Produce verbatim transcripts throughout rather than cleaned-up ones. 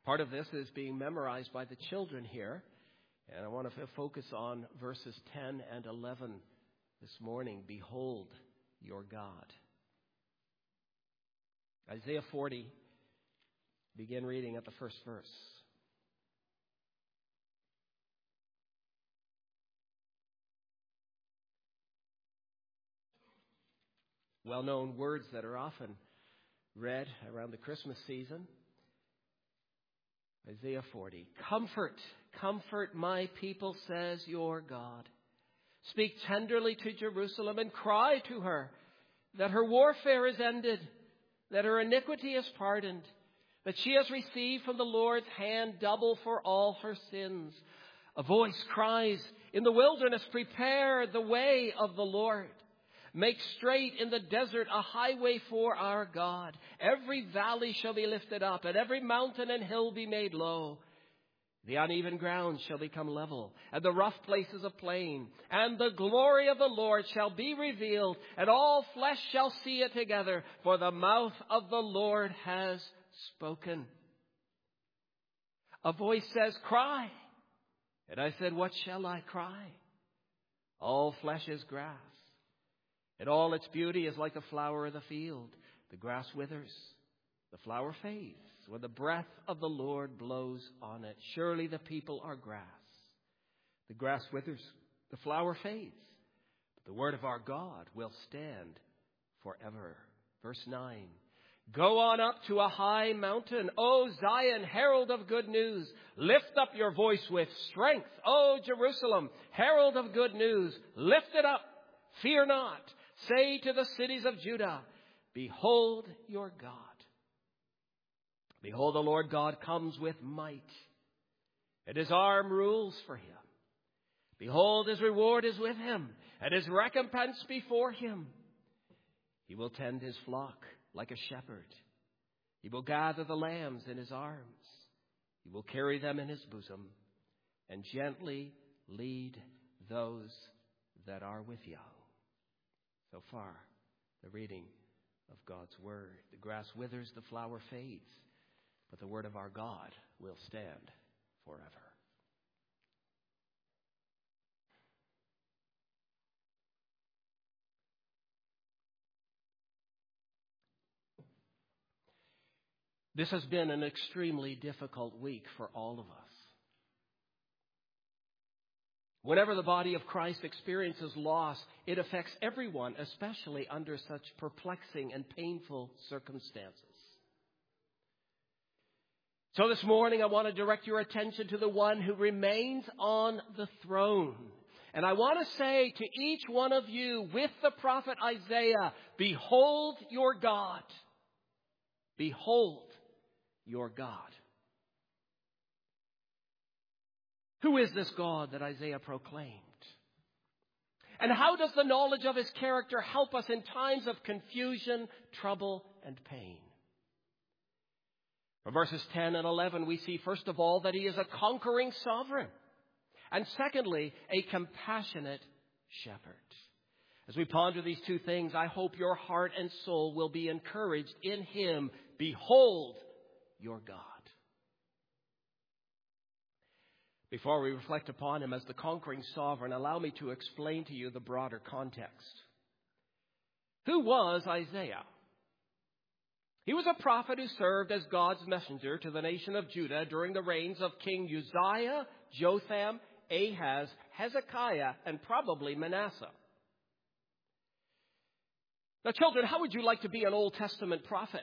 Part of this is being memorized by the children here. And I want to f- focus on verses ten and eleven this morning. Behold your God. Isaiah forty, begin reading at the first verse. Well-known words that are often read around the Christmas season. Isaiah forty. Comfort, comfort my people, says your God. Speak tenderly to Jerusalem and cry to her that her warfare is ended, that her iniquity is pardoned, that she has received from the Lord's hand double for all her sins. A voice cries in the wilderness, prepare the way of the Lord. Make straight in the desert a highway for our God. Every valley shall be lifted up, and every mountain and hill be made low. The uneven ground shall become level, and the rough places a plain. And the glory of the Lord shall be revealed, and all flesh shall see it together, for the mouth of the Lord has spoken. A voice says, cry. And I said, what shall I cry? All flesh is grass, and all its beauty is like the flower of the field. The grass withers, the flower fades, when the breath of the Lord blows on it. Surely the people are grass. The grass withers, the flower fades, but the word of our God will stand forever. Verse nine. Go on up to a high mountain, O Zion, herald of good news. Lift up your voice with strength, O Jerusalem, herald of good news. Lift it up, fear not. Say to the cities of Judah, behold your God. Behold, the Lord God comes with might, and his arm rules for him. Behold, his reward is with him, and his recompense before him. He will tend his flock like a shepherd. He will gather the lambs in his arms. He will carry them in his bosom, and gently lead those that are with young. So far, the reading of God's word. The grass withers, the flower fades, but the word of our God will stand forever. This has been an extremely difficult week for all of us. Whenever the body of Christ experiences loss, it affects everyone, especially under such perplexing and painful circumstances. So this morning, I want to direct your attention to the one who remains on the throne. And I want to say to each one of you, with the prophet Isaiah, behold your God. Behold your God. Who is this God that Isaiah proclaimed? And how does the knowledge of his character help us in times of confusion, trouble, and pain? From verses ten and eleven, we see, first of all, that he is a conquering sovereign. And secondly, a compassionate shepherd. As we ponder these two things, I hope your heart and soul will be encouraged in him. Behold your God. Before we reflect upon him as the conquering sovereign, allow me to explain to you the broader context. Who was Isaiah? He was a prophet who served as God's messenger to the nation of Judah during the reigns of King Uzziah, Jotham, Ahaz, Hezekiah, and probably Manasseh. Now, children, how would you like to be an Old Testament prophet?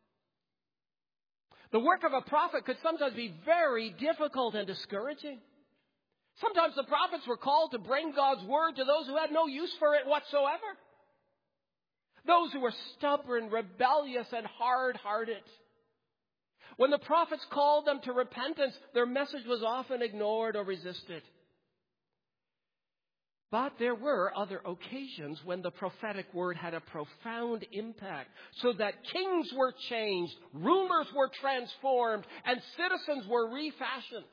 The work of a prophet could sometimes be very difficult and discouraging. Sometimes the prophets were called to bring God's word to those who had no use for it whatsoever. Those who were stubborn, rebellious, and hard-hearted. When the prophets called them to repentance, their message was often ignored or resisted. But there were other occasions when the prophetic word had a profound impact, so that kings were changed, rulers were transformed, and citizens were refashioned.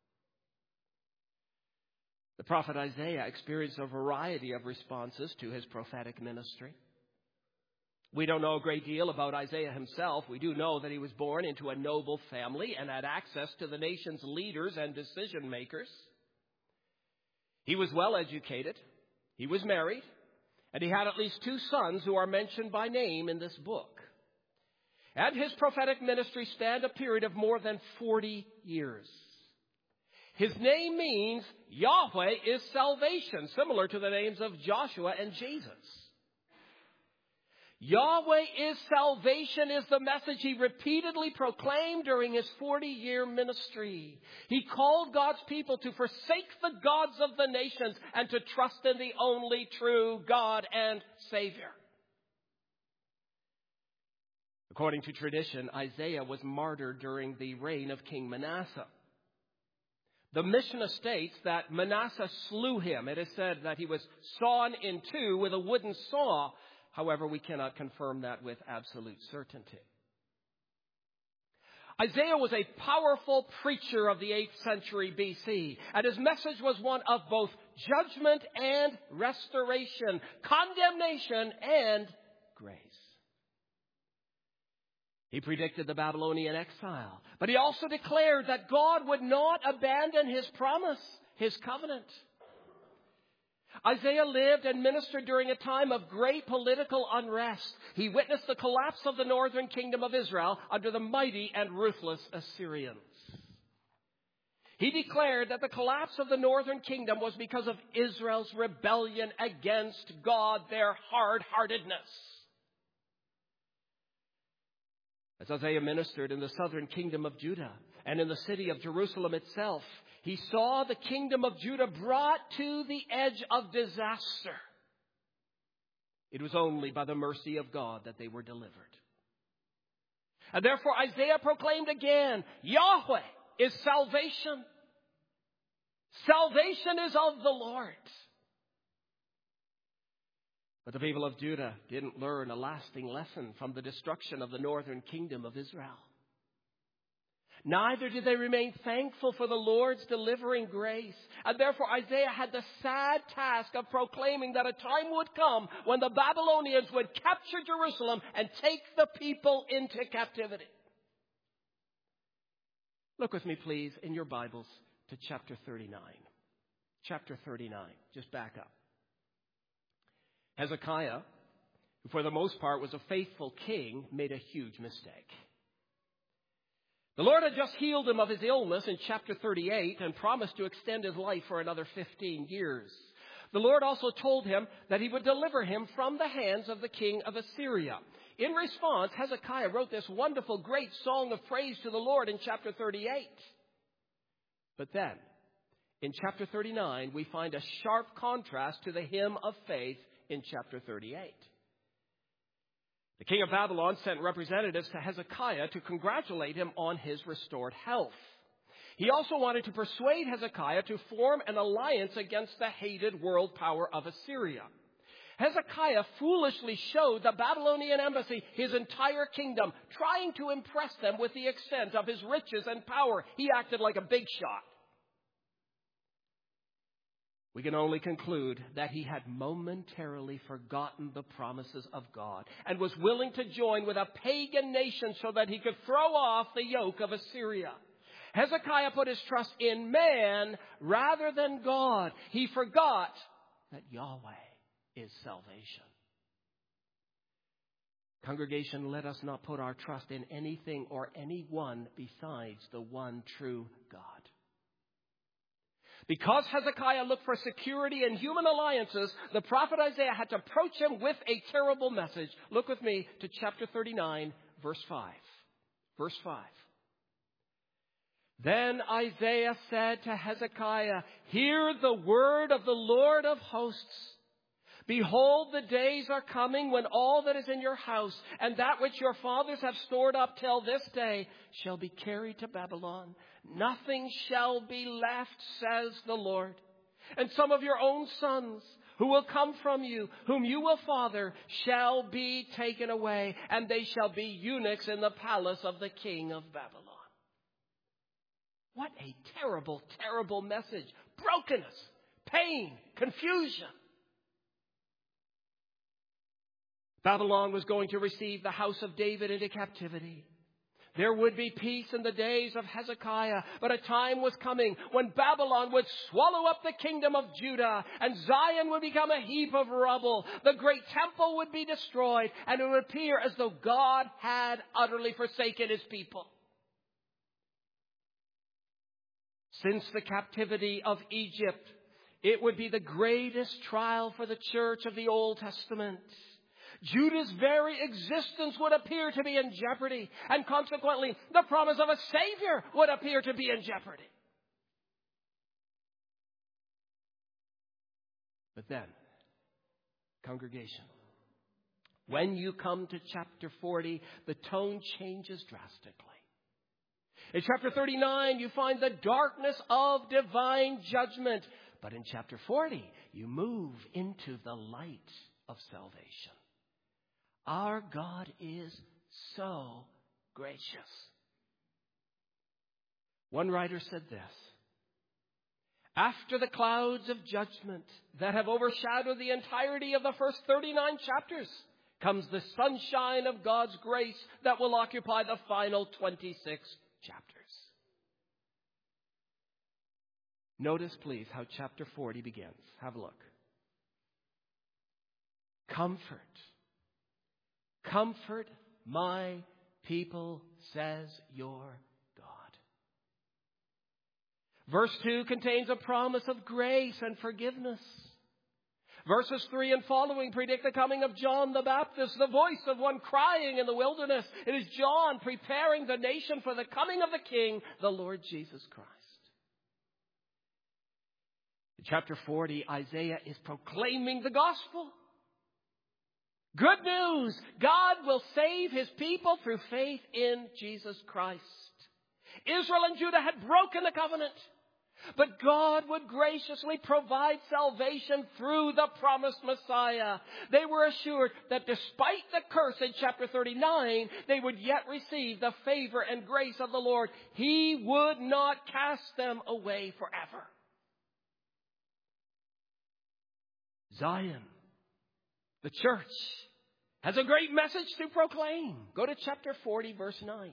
The prophet Isaiah experienced a variety of responses to his prophetic ministry. We don't know a great deal about Isaiah himself. We do know that he was born into a noble family and had access to the nation's leaders and decision makers. He was well educated. He was married. And he had at least two sons who are mentioned by name in this book. And his prophetic ministry spanned a period of more than forty years. His name means Yahweh is salvation, similar to the names of Joshua and Jesus. Yahweh is salvation is the message he repeatedly proclaimed during his forty-year ministry. He called God's people to forsake the gods of the nations and to trust in the only true God and Savior. According to tradition, Isaiah was martyred during the reign of King Manasseh. The Mishnah states that Manasseh slew him. It is said that he was sawn in two with a wooden saw. However, we cannot confirm that with absolute certainty. Isaiah was a powerful preacher of the eighth century B C, and his message was one of both judgment and restoration, condemnation and grace. He predicted the Babylonian exile, but he also declared that God would not abandon his promise, his covenant. Isaiah lived and ministered during a time of great political unrest. He witnessed the collapse of the northern kingdom of Israel under the mighty and ruthless Assyrians. He declared that the collapse of the northern kingdom was because of Israel's rebellion against God, their hard-heartedness. As Isaiah ministered in the southern kingdom of Judah and in the city of Jerusalem itself, he saw the kingdom of Judah brought to the edge of disaster. It was only by the mercy of God that they were delivered. And therefore Isaiah proclaimed again, Yahweh is salvation. Salvation is of the Lord. But the people of Judah didn't learn a lasting lesson from the destruction of the northern kingdom of Israel. Neither did they remain thankful for the Lord's delivering grace. And therefore Isaiah had the sad task of proclaiming that a time would come when the Babylonians would capture Jerusalem and take the people into captivity. Look with me, please, in your Bibles to chapter thirty-nine. Chapter thirty-nine. Just back up. Hezekiah, who for the most part was a faithful king, made a huge mistake. The Lord had just healed him of his illness in chapter thirty-eight and promised to extend his life for another fifteen years. The Lord also told him that he would deliver him from the hands of the king of Assyria. In response, Hezekiah wrote this wonderful, great song of praise to the Lord in chapter thirty-eight. But then, in chapter thirty-nine, we find a sharp contrast to the hymn of faith in chapter thirty-eight. The king of Babylon sent representatives to Hezekiah to congratulate him on his restored health. He also wanted to persuade Hezekiah to form an alliance against the hated world power of Assyria. Hezekiah foolishly showed the Babylonian embassy his entire kingdom, trying to impress them with the extent of his riches and power. He acted like a big shot. We can only conclude that he had momentarily forgotten the promises of God and was willing to join with a pagan nation so that he could throw off the yoke of Assyria. Hezekiah put his trust in man rather than God. He forgot that Yahweh is salvation. Congregation, let us not put our trust in anything or anyone besides the one true God. Because Hezekiah looked for security in human alliances, the prophet Isaiah had to approach him with a terrible message. Look with me to chapter thirty-nine, verse five. Verse five. Then Isaiah said to Hezekiah, "Hear the word of the Lord of hosts. Behold, the days are coming when all that is in your house and that which your fathers have stored up till this day shall be carried to Babylon. Nothing shall be left, says the Lord. And some of your own sons who will come from you, whom you will father, shall be taken away, and they shall be eunuchs in the palace of the king of Babylon." What a terrible, terrible message. Brokenness, pain, confusion. Babylon was going to receive the house of David into captivity. There would be peace in the days of Hezekiah, but a time was coming when Babylon would swallow up the kingdom of Judah, and Zion would become a heap of rubble. The great temple would be destroyed, and it would appear as though God had utterly forsaken his people. Since the captivity of Egypt, it would be the greatest trial for the church of the Old Testament. Judah's very existence would appear to be in jeopardy, and consequently, the promise of a Savior would appear to be in jeopardy. But then, congregation, when you come to chapter forty, the tone changes drastically. In chapter thirty-nine, you find the darkness of divine judgment. But in chapter forty, you move into the light of salvation. Our God is so gracious. One writer said this: after the clouds of judgment that have overshadowed the entirety of the first thirty-nine chapters comes the sunshine of God's grace that will occupy the final twenty-six chapters. Notice, please, how chapter forty begins. Have a look. Comfort. Comfort my people, says your God. Verse two contains a promise of grace and forgiveness. Verses three and following predict the coming of John the Baptist, the voice of one crying in the wilderness. It is John preparing the nation for the coming of the King, the Lord Jesus Christ. In chapter forty, Isaiah is proclaiming the gospel. Good news! God will save his people through faith in Jesus Christ. Israel and Judah had broken the covenant, but God would graciously provide salvation through the promised Messiah. They were assured that despite the curse in chapter thirty-nine, they would yet receive the favor and grace of the Lord. He would not cast them away forever. Zion, the church, has a great message to proclaim. Go to chapter forty, verse nine.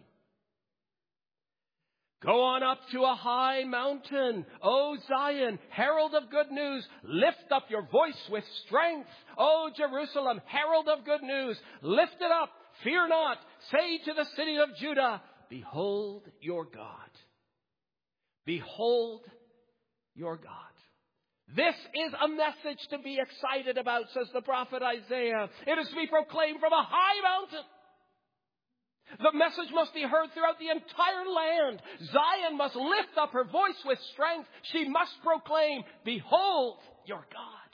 Go on up to a high mountain, O Zion, herald of good news. Lift up your voice with strength, O Jerusalem, herald of good news. Lift it up, fear not. Say to the city of Judah, behold your God. Behold your God. This is a message to be excited about, says the prophet Isaiah. It is to be proclaimed from a high mountain. The message must be heard throughout the entire land. Zion must lift up her voice with strength. She must proclaim, behold your God.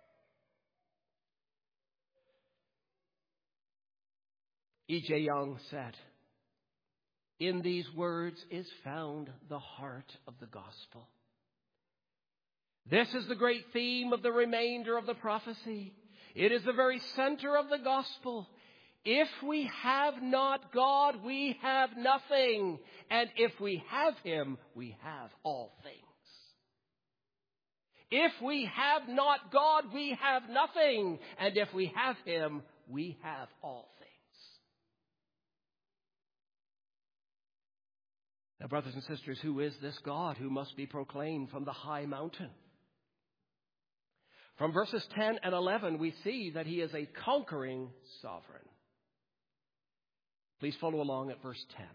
E J Young said, in these words is found the heart of the gospel. This is the great theme of the remainder of the prophecy. It is the very center of the gospel. If we have not God, we have nothing. And if we have him, we have all things. If we have not God, we have nothing. And if we have him, we have all things. Now, brothers and sisters, who is this God who must be proclaimed from the high mountain? From verses ten and eleven, we see that he is a conquering sovereign. Please follow along at verse ten.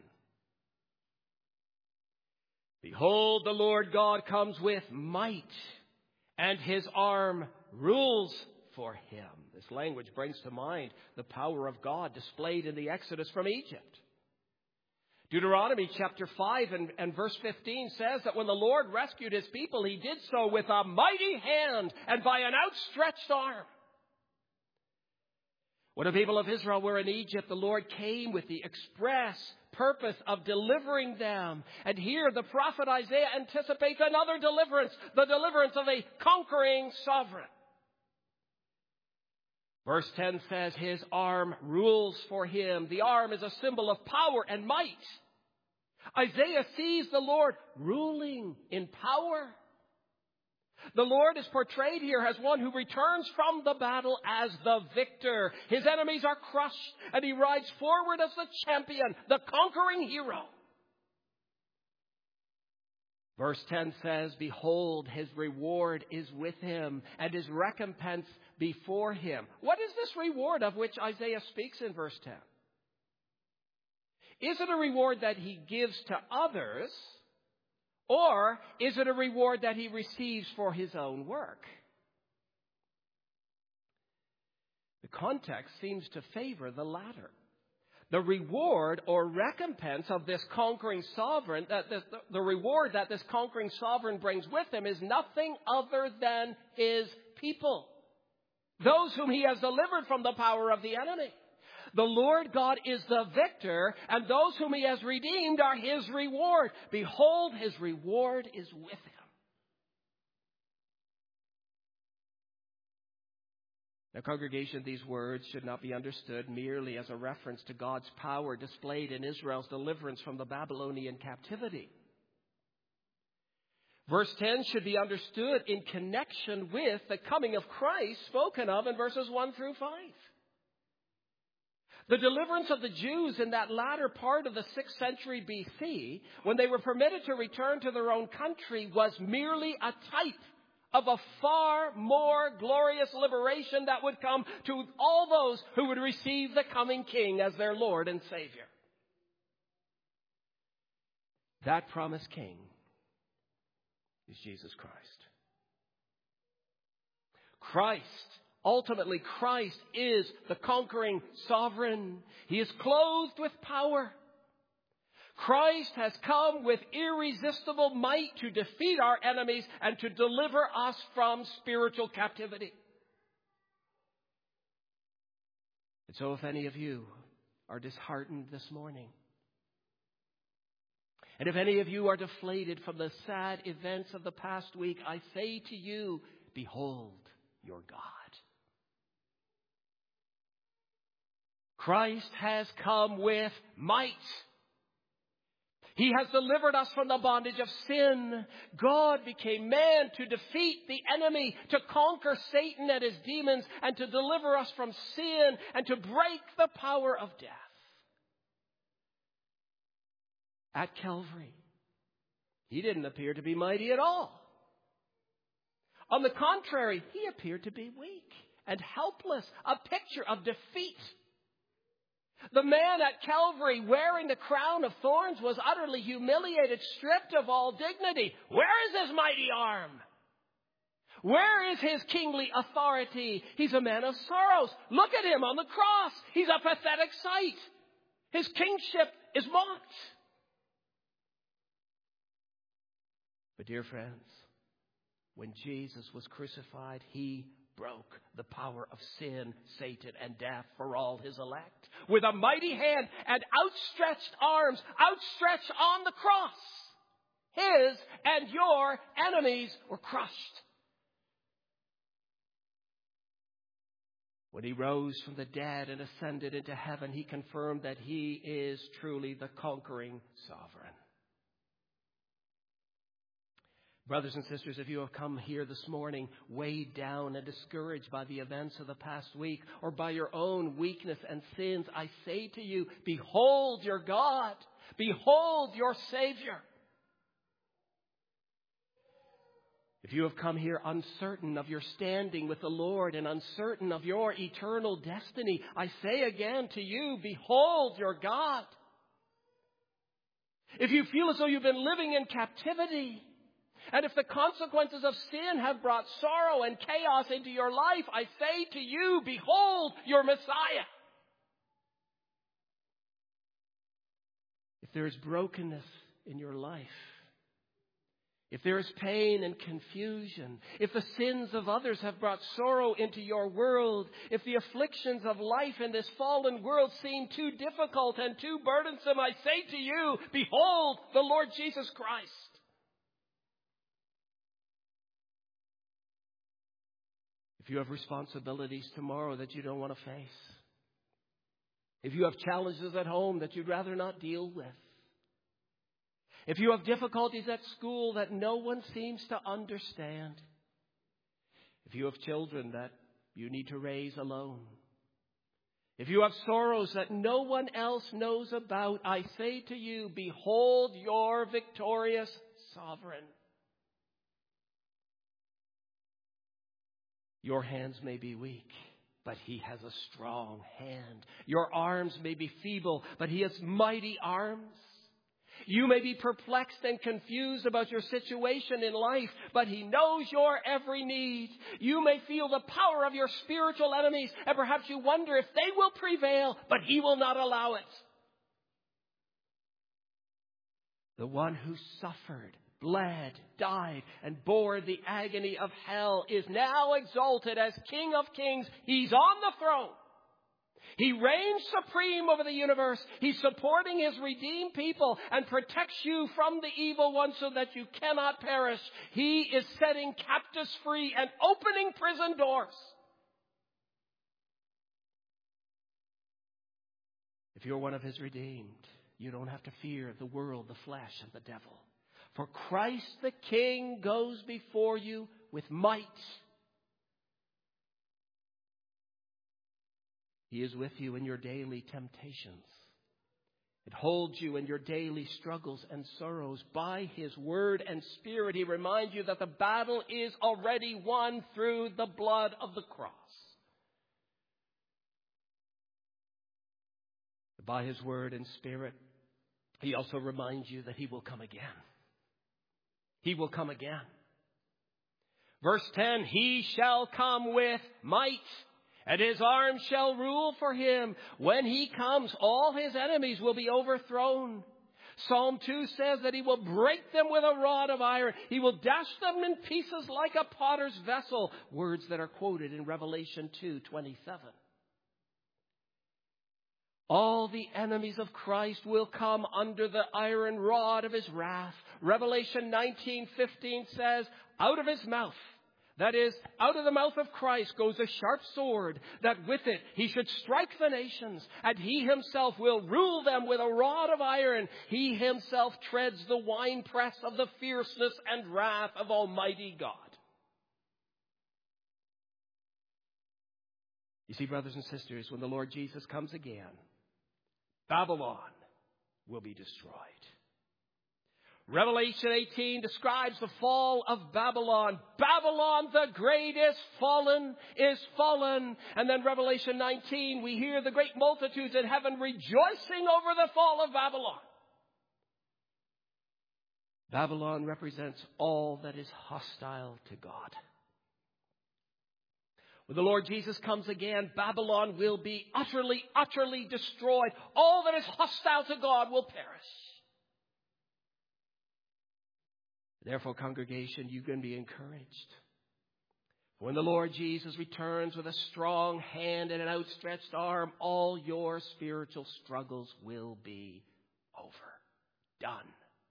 Behold, the Lord God comes with might, and his arm rules for him. This language brings to mind the power of God displayed in the Exodus from Egypt. Deuteronomy chapter five and, and verse fifteen says that when the Lord rescued his people, he did so with a mighty hand and by an outstretched arm. When the people of Israel were in Egypt, the Lord came with the express purpose of delivering them. And here the prophet Isaiah anticipates another deliverance, the deliverance of a conquering sovereign. Verse ten says, his arm rules for him. The arm is a symbol of power and might. Isaiah sees the Lord ruling in power. The Lord is portrayed here as one who returns from the battle as the victor. His enemies are crushed, and he rides forward as the champion, the conquering hero. Verse ten says, behold, his reward is with him, and his recompense before him. What is this reward of which Isaiah speaks in verse ten? Is it a reward that he gives to others, or is it a reward that he receives for his own work? The context seems to favor the latter. The reward or recompense of this conquering sovereign, that the, the reward that this conquering sovereign brings with him is nothing other than his people. Those whom he has delivered from the power of the enemy. The Lord God is the victor, and those whom he has redeemed are his reward. Behold, his reward is with him. Now, congregation, these words should not be understood merely as a reference to God's power displayed in Israel's deliverance from the Babylonian captivity. Verse ten should be understood in connection with the coming of Christ spoken of in verses one through five. The deliverance of the Jews in that latter part of the sixth century B C, when they were permitted to return to their own country, was merely a type of a far more glorious liberation that would come to all those who would receive the coming King as their Lord and Savior. That promised King is Jesus Christ. Christ, ultimately Christ, is the conquering sovereign. He is clothed with power. Christ has come with irresistible might to defeat our enemies and to deliver us from spiritual captivity. And so if any of you are disheartened this morning, and if any of you are deflated from the sad events of the past week, I say to you, behold your God. Christ has come with might. He has delivered us from the bondage of sin. God became man to defeat the enemy, to conquer Satan and his demons, and to deliver us from sin and to break the power of death. At Calvary, he didn't appear to be mighty at all. On the contrary, he appeared to be weak and helpless, a picture of defeat. The man at Calvary wearing the crown of thorns was utterly humiliated, stripped of all dignity. Where is his mighty arm? Where is his kingly authority? He's a man of sorrows. Look at him on the cross. He's a pathetic sight. His kingship is mocked. But dear friends, when Jesus was crucified, he broke the power of sin, Satan, and death for all his elect. With a mighty hand and outstretched arms, outstretched on the cross, his and your enemies were crushed. When he rose from the dead and ascended into heaven, he confirmed that he is truly the conquering sovereign. Brothers and sisters, if you have come here this morning weighed down and discouraged by the events of the past week or by your own weakness and sins, I say to you, behold your God. Behold your Savior. If you have come here uncertain of your standing with the Lord and uncertain of your eternal destiny, I say again to you, behold your God. If you feel as though you've been living in captivity, and if the consequences of sin have brought sorrow and chaos into your life, I say to you, behold your Messiah. If there is brokenness in your life, if there is pain and confusion, if the sins of others have brought sorrow into your world, if the afflictions of life in this fallen world seem too difficult and too burdensome, I say to you, behold the Lord Jesus Christ. If you have responsibilities tomorrow that you don't want to face, if you have challenges at home that you'd rather not deal with, if you have difficulties at school that no one seems to understand, If you have children that you need to raise alone, if you have sorrows that no one else knows about, I say to you, behold your victorious sovereign. Your hands may be weak, but he has a strong hand. Your arms may be feeble, but he has mighty arms. You may be perplexed and confused about your situation in life, but he knows your every need. You may feel the power of your spiritual enemies, and perhaps you wonder if they will prevail, but he will not allow it. The one who suffered, bled, died, and bore the agony of hell is now exalted as King of Kings. He's on the throne. He reigns supreme over the universe. He's supporting his redeemed people and protects you from the evil one so that you cannot perish. He is setting captives free and opening prison doors. If you're one of his redeemed, you don't have to fear the world, the flesh, and the devil. For Christ the King goes before you with might. He is with you in your daily temptations. It holds you in your daily struggles and sorrows. By his word and spirit, he reminds you that the battle is already won through the blood of the cross. By his word and spirit, he also reminds you that he will come again. He will come again. Verse ten, he shall come with might, and his arm shall rule for him. When he comes, all his enemies will be overthrown. Psalm two says that he will break them with a rod of iron. He will dash them in pieces like a potter's vessel. Words that are quoted in Revelation two twenty-seven. All the enemies of Christ will come under the iron rod of his wrath. Revelation nineteen fifteen says, out of his mouth, that is, out of the mouth of Christ goes a sharp sword, that with it he should strike the nations, and he himself will rule them with a rod of iron. He himself treads the winepress of the fierceness and wrath of Almighty God. You see, brothers and sisters, when the Lord Jesus comes again, Babylon will be destroyed. Revelation eighteen describes the fall of Babylon. Babylon the great is fallen, is fallen. And then Revelation nineteen, we hear the great multitudes in heaven rejoicing over the fall of Babylon. Babylon represents all that is hostile to God. When the Lord Jesus comes again, Babylon will be utterly, utterly destroyed. All that is hostile to God will perish. Therefore, congregation, you can be encouraged. When the Lord Jesus returns with a strong hand and an outstretched arm, all your spiritual struggles will be over. Done.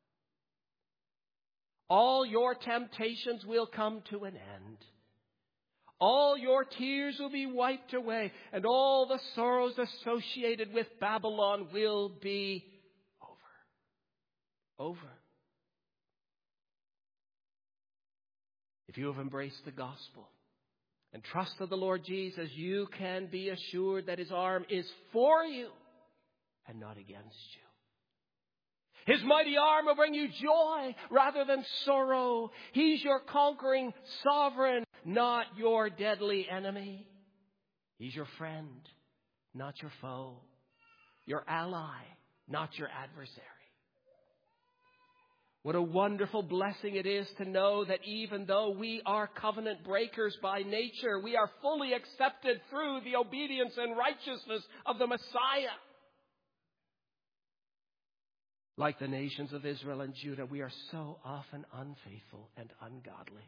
All your temptations will come to an end. All your tears will be wiped away, and all the sorrows associated with Babylon will be over. Over. If you have embraced the gospel and trusted the Lord Jesus, you can be assured that his arm is for you and not against you. His mighty arm will bring you joy rather than sorrow. He's your conquering sovereign, not your deadly enemy. He's your friend, not your foe. Your ally, not your adversary. What a wonderful blessing it is to know that even though we are covenant breakers by nature, we are fully accepted through the obedience and righteousness of the Messiah. Like the nations of Israel and Judah, we are so often unfaithful and ungodly.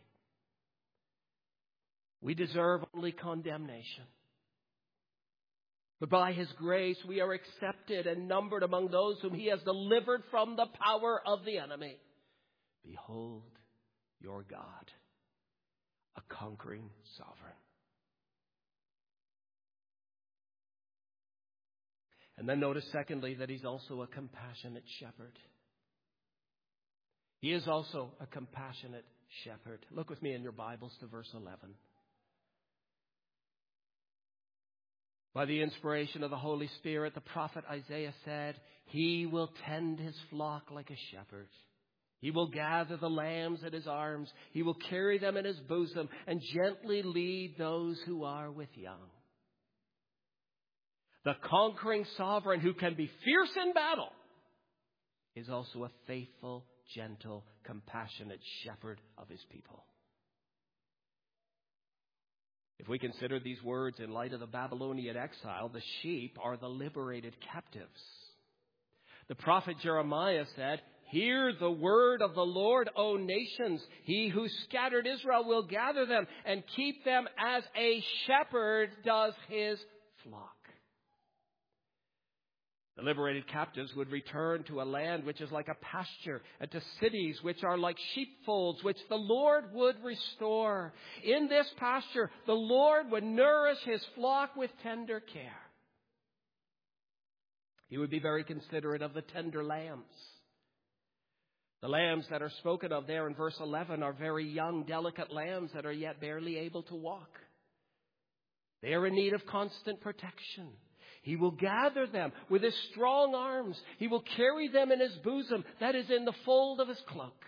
We deserve only condemnation. But by his grace, we are accepted and numbered among those whom he has delivered from the power of the enemy. Behold your God, a conquering sovereign. And then notice, secondly, that he's also a compassionate shepherd. He is also a compassionate shepherd. Look with me in your Bibles to verse eleven. By the inspiration of the Holy Spirit, the prophet Isaiah said, "He will tend his flock like a shepherd. He will gather the lambs in his arms. He will carry them in his bosom and gently lead those who are with young." The conquering sovereign who can be fierce in battle is also a faithful, gentle, compassionate shepherd of his people. If we consider these words in light of the Babylonian exile, the sheep are the liberated captives. The prophet Jeremiah said, "Hear the word of the Lord, O nations. He who scattered Israel will gather them and keep them as a shepherd does his flock." The liberated captives would return to a land which is like a pasture, and to cities which are like sheepfolds, which the Lord would restore. In this pasture, the Lord would nourish his flock with tender care. He would be very considerate of the tender lambs. The lambs that are spoken of there in verse eleven are very young, delicate lambs that are yet barely able to walk. They are in need of constant protection. He will gather them with his strong arms. He will carry them in his bosom, that is, in the fold of his cloak.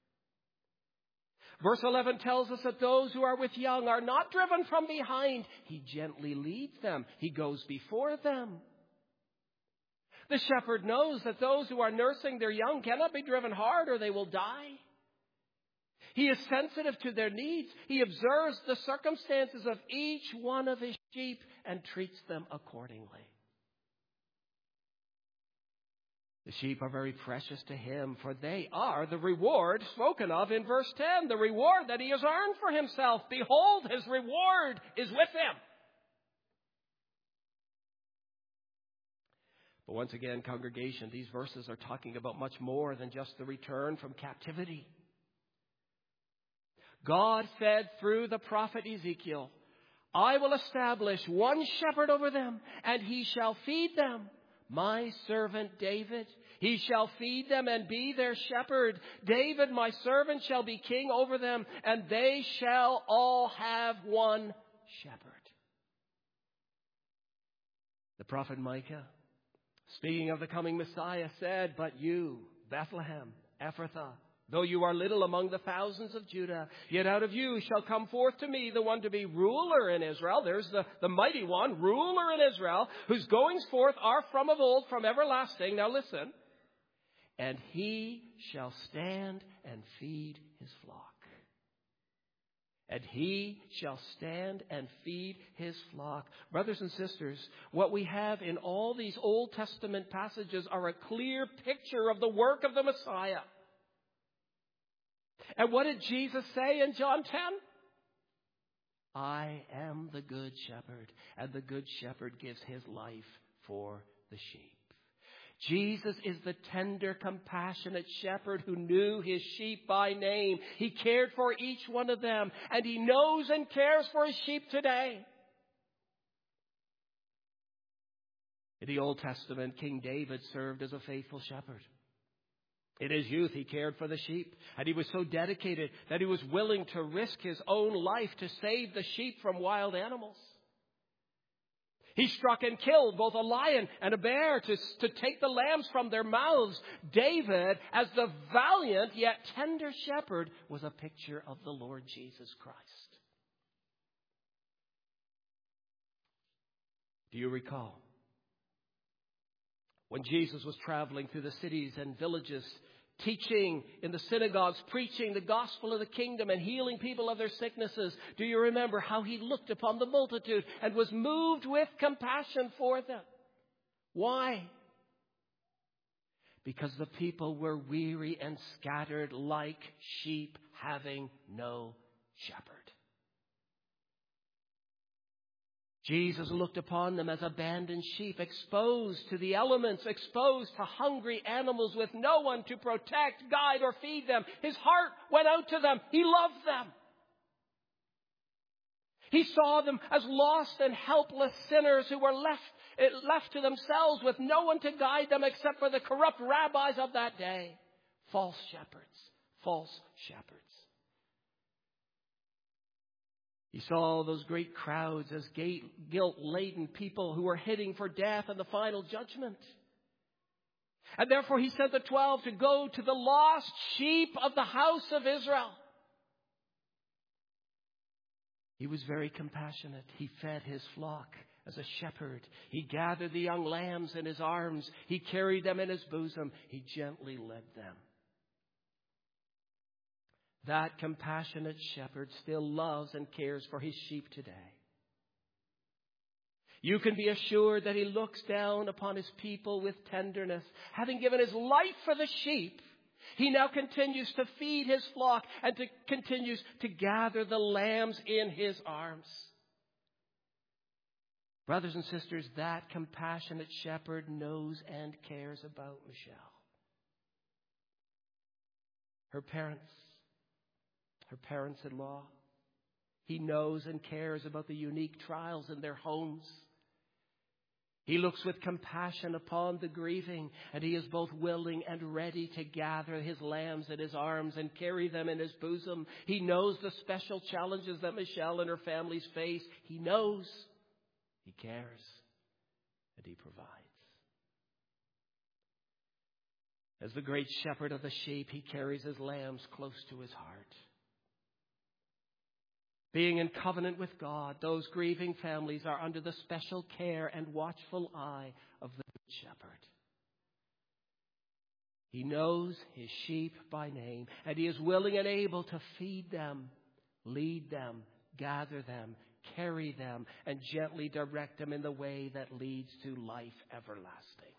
Verse eleven tells us that those who are with young are not driven from behind. He gently leads them. He goes before them. The shepherd knows that those who are nursing their young cannot be driven hard or they will die. He is sensitive to their needs. He observes the circumstances of each one of his sheep and treats them accordingly. The sheep are very precious to him, for they are the reward spoken of in verse ten, the reward that he has earned for himself. Behold, his reward is with him. But once again, congregation, these verses are talking about much more than just the return from captivity. God said through the prophet Ezekiel, "I will establish one shepherd over them, and he shall feed them. My servant David, he shall feed them and be their shepherd. David, my servant, shall be king over them, and they shall all have one shepherd." The prophet Micah, speaking of the coming Messiah, said, "But you, Bethlehem, Ephrathah, though you are little among the thousands of Judah, yet out of you shall come forth to me the one to be ruler in Israel." There's the, the mighty one, ruler in Israel, whose goings forth are from of old, from everlasting. Now listen. "And he shall stand and feed his flock." And he shall stand and feed his flock. Brothers and sisters, what we have in all these Old Testament passages are a clear picture of the work of the Messiah. And what did Jesus say in John ten? "I am the good shepherd, and the good shepherd gives his life for the sheep." Jesus is the tender, compassionate shepherd who knew his sheep by name. He cared for each one of them, and he knows and cares for his sheep today. In the Old Testament, King David served as a faithful shepherd. In his youth, he cared for the sheep, and he was so dedicated that he was willing to risk his own life to save the sheep from wild animals. He struck and killed both a lion and a bear to, to take the lambs from their mouths. David, as the valiant yet tender shepherd, was a picture of the Lord Jesus Christ. Do you recall when Jesus was traveling through the cities and villages, teaching in the synagogues, preaching the gospel of the kingdom and healing people of their sicknesses? Do you remember how he looked upon the multitude and was moved with compassion for them? Why? Because the people were weary and scattered like sheep having no shepherd. Jesus looked upon them as abandoned sheep, exposed to the elements, exposed to hungry animals with no one to protect, guide, or feed them. His heart went out to them. He loved them. He saw them as lost and helpless sinners who were left, left to themselves with no one to guide them except for the corrupt rabbis of that day. False shepherds. False shepherds. He saw those great crowds as guilt-laden people who were heading for death and the final judgment. And therefore he sent the twelve to go to the lost sheep of the house of Israel. He was very compassionate. He fed his flock as a shepherd. He gathered the young lambs in his arms. He carried them in his bosom. He gently led them. That compassionate shepherd still loves and cares for his sheep today. You can be assured that he looks down upon his people with tenderness. Having given his life for the sheep, he now continues to feed his flock and to, continues to gather the lambs in his arms. Brothers and sisters, that compassionate shepherd knows and cares about Michelle. Her parents, her parents-in-law. He knows and cares about the unique trials in their homes. He looks with compassion upon the grieving, and he is both willing and ready to gather his lambs in his arms and carry them in his bosom. He knows the special challenges that Michelle and her families face. He knows, he cares, and he provides. As the great shepherd of the sheep, he carries his lambs close to his heart. Being in covenant with God, those grieving families are under the special care and watchful eye of the Good Shepherd. He knows his sheep by name, and he is willing and able to feed them, lead them, gather them, carry them, and gently direct them in the way that leads to life everlasting.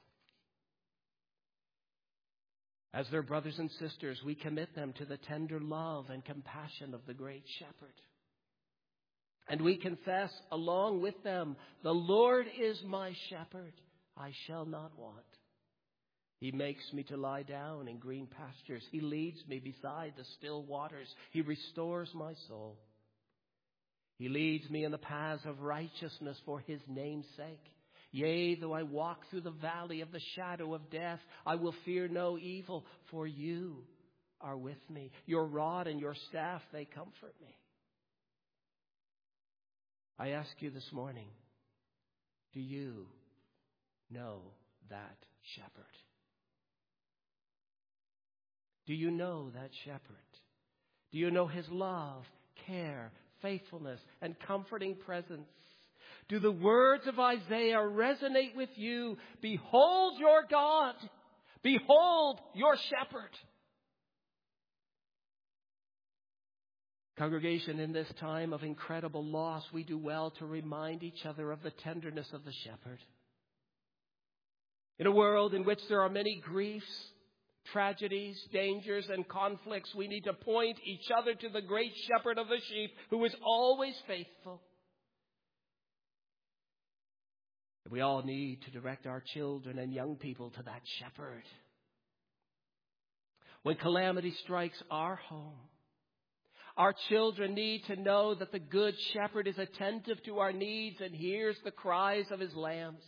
As their brothers and sisters, we commit them to the tender love and compassion of the great shepherd. And we confess along with them, the Lord is my shepherd, I shall not want. He makes me to lie down in green pastures. He leads me beside the still waters. He restores my soul. He leads me in the paths of righteousness for his name's sake. Yea, though I walk through the valley of the shadow of death, I will fear no evil, for you are with me. Your rod and your staff, they comfort me. I ask you this morning, do you know that shepherd? Do you know that shepherd? Do you know his love, care, faithfulness, and comforting presence? Do the words of Isaiah resonate with you? Behold your God. Behold your shepherd. Congregation, in this time of incredible loss, we do well to remind each other of the tenderness of the shepherd. In a world in which there are many griefs, tragedies, dangers, and conflicts, we need to point each other to the great shepherd of the sheep who is always faithful. We all need to direct our children and young people to that shepherd. When calamity strikes our home, our children need to know that the Good Shepherd is attentive to our needs and hears the cries of his lambs.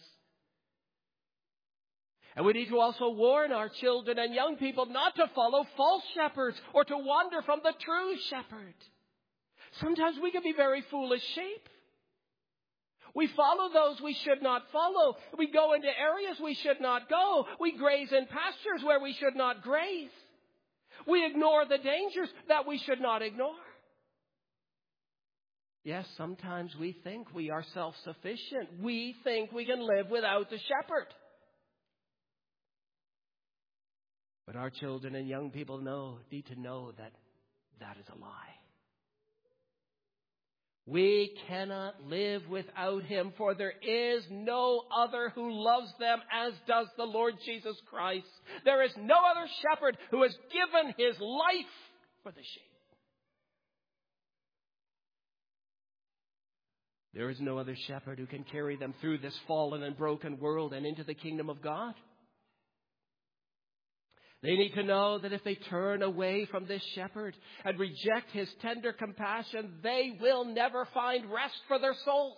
And we need to also warn our children and young people not to follow false shepherds or to wander from the true shepherd. Sometimes we can be very foolish sheep. We follow those we should not follow. We go into areas we should not go. We graze in pastures where we should not graze. We ignore the dangers that we should not ignore. Yes, sometimes we think we are self-sufficient. We think we can live without the shepherd. But our children and young people know, need to know that that is a lie. We cannot live without him, for there is no other who loves them as does the Lord Jesus Christ. There is no other shepherd who has given his life for the sheep. There is no other shepherd who can carry them through this fallen and broken world and into the kingdom of God. They need to know that if they turn away from this shepherd and reject his tender compassion, they will never find rest for their souls.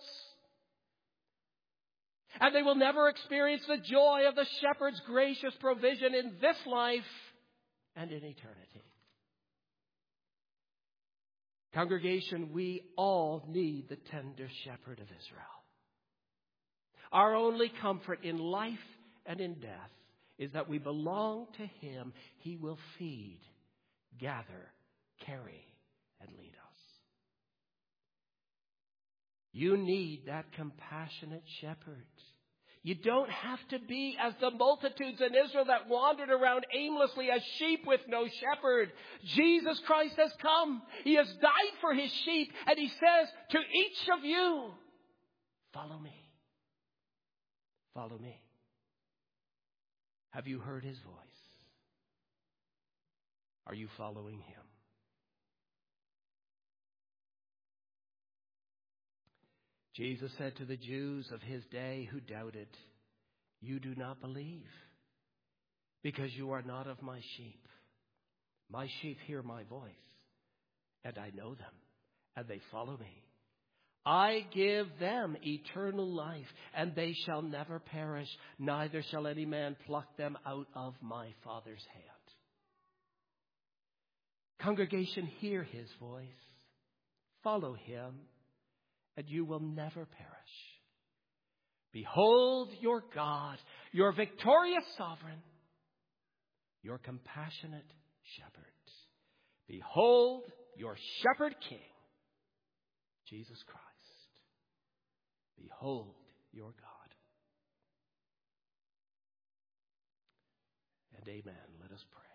And they will never experience the joy of the shepherd's gracious provision in this life and in eternity. Congregation, we all need the tender shepherd of Israel. Our only comfort in life and in death is that we belong to him. He will feed, gather, carry, and lead us. You need that compassionate shepherd. You don't have to be as the multitudes in Israel that wandered around aimlessly as sheep with no shepherd. Jesus Christ has come. He has died for his sheep. And he says to each of you, follow me. Follow me. Have you heard his voice? Are you following him? Jesus said to the Jews of his day who doubted, you do not believe because you are not of my sheep. My sheep hear my voice, and I know them, and they follow me. I give them eternal life, and they shall never perish, neither shall any man pluck them out of my Father's hand. Congregation, hear his voice. Follow him, and you will never perish. Behold your God, your victorious sovereign, your compassionate shepherd. Behold your shepherd king, Jesus Christ. Behold your God. And amen. Let us pray.